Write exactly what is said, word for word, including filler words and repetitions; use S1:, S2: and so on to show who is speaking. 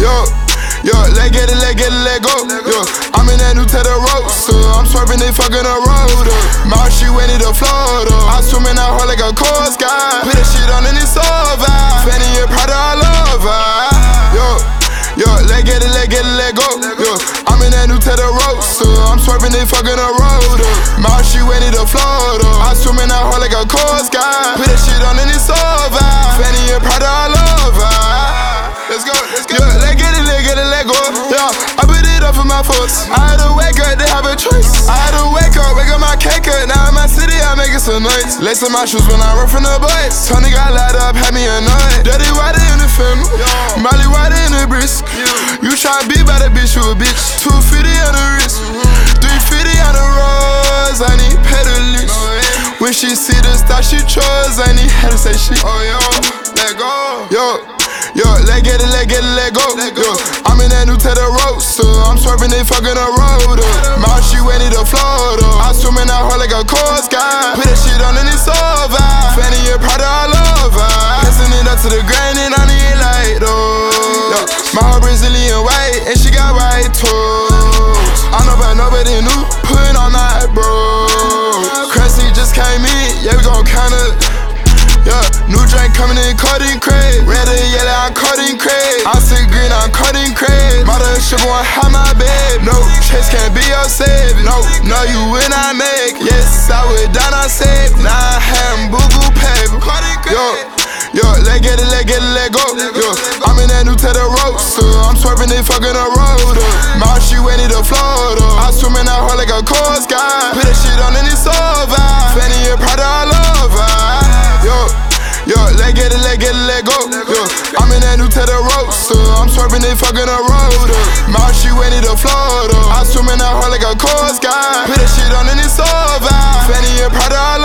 S1: Yo, yo, let get it, let get it, let go. Yo, I'm in that new Tedder Roadster. I'm swerving, they fucking a road up. Mouth, she went to Florida. I swim in that hole like a coast guy. Put that shit on and it's over. Fanny and Prada all over. Yo, yo, let get it, let get it, let go. Yo, I'm in that new Tedder Roadster. I'm swerving, they fucking a road up. Mouth, she went to Florida. I swim in that hole like a coast guy. Put that shit on and it's over. Fanny and Prada all over. Let's go, let's go. Yeah, let get it, let get it, let go. Yeah, I put it up for my folks. I had to wake up, they have a choice. I had to wake up, wake up my cake up. Now in my city, I make it some noise. Lacing my shoes when I run from the boys. Tony got light up, had me annoyed. Dirty water in the family, Molly water in the brisk. You try be by the bitch, you a bitch. two fifty on the wrist, three fifty on the rose. I need pedalist. When she see the star, she chose. I need her to say shit. Oh yo, let go. Yo. Yo, let get it, let get it, let go. Yo, I'm in that new Tedder Roadster. I'm swerving, they fucking a road up. Mouth, she went to Florida. I swim in that hole like a coast guy. Put that shit on and it's over. Fanny and Prada all over. Pissing it up to the grind and I need light though. Yo, my heart Brazilian white and she got white toes. I know about nobody new, putting on that bro. Cressy just came in, yeah we gon' kinda. Yeah, new drink coming in, cutting crate. Red and yellow, I'm cutting crate. I'm sick green, I'm cutting crate. Mother sugar won't have my babe. No, chase can't be your save. No, no, you will not make. Yes, I would down, I save. Now I have boo boo paper. Yo, yo, let get it, let get it, let go. Yo, I'm in that new Tedder Roadster. I'm swerving, they fucking a road up. Mouth, she went to Florida. I swim in that hole like a coast guy. Put that shit on and it's over. Fanny and Prada all over. Yo, yo, let get it, let get it, let go. Yo, I'm in that new Tedder Roadster. I'm swerving, they fucking a road up. Mouth, she went to Florida. I swim in that hole like a coast guy. Put that shit on and it's over. Fanny and Prada all